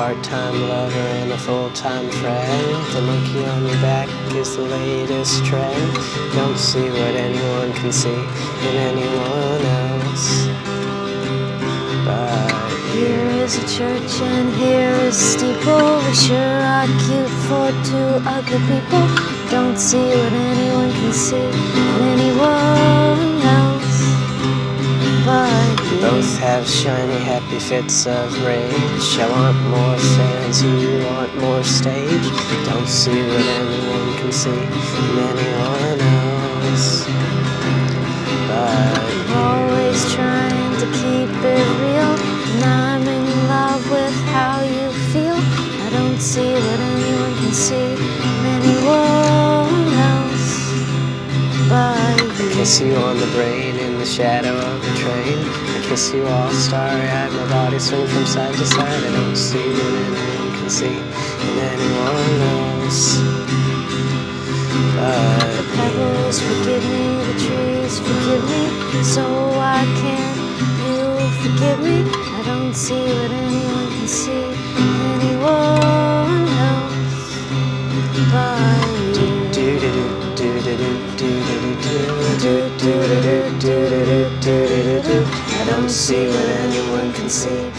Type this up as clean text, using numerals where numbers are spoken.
part-time lover and a full-time friend. The monkey on your back is the latest trend. Don't see what anyone can see in anyone else but here is a church and here is a steeple. We sure are cute for two ugly people. Don't see what anyone can see in anyone else but you. Both have shiny, happy fits of rage. I want more fans, you want more stage. Don't see what anyone can see in anyone else but you. Always trying to keep it real, and I'm in love with how you feel. I don't see what anyone can see in anyone else but you. I kiss you on the brain in the shadow of the train. I kiss you all starry-eyed, my body swing from side to side. I don't see what anyone can see in anyone else but the pebbles forgive me, the trees forgive me, so why can't you forgive me? I don't see what anyone can see in anyone else but you. I don't see what anyone can see